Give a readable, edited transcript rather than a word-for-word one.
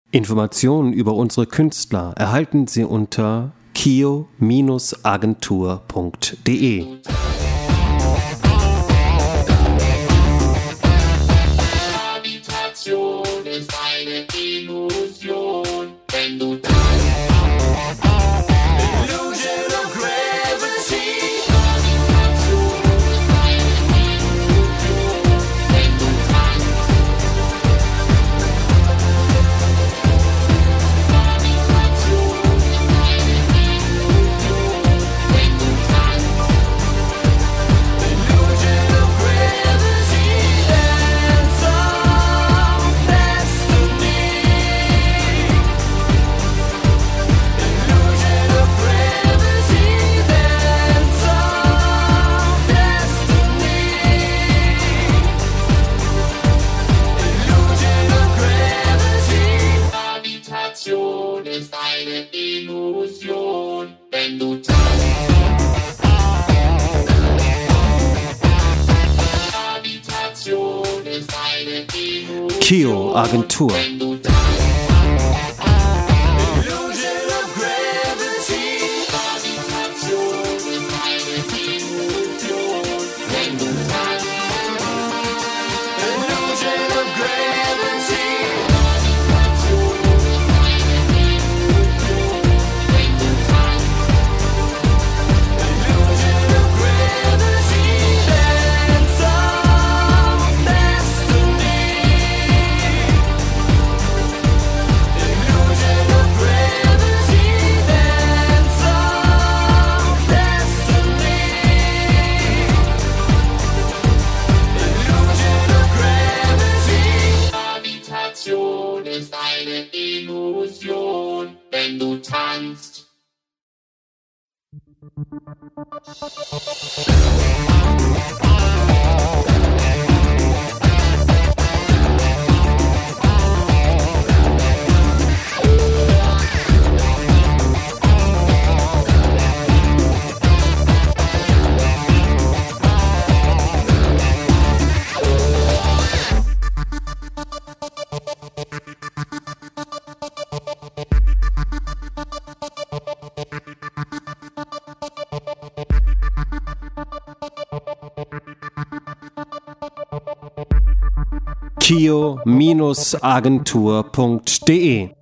Informationen über unsere Künstler erhalten Sie unter kio-agentur.de. Gravitation ist eine Illusion, wenn du Illusion of Gravity. Gravitation ist eine Illusion, wenn du Gravitation ist eine Illusion. KIO Agentur. Illusion of Gravity. Gravitation ist eine Illusion, wenn du Illusion of Gravity. Gravitation ist eine Illusion, wenn du tanzt. kio-agentur.de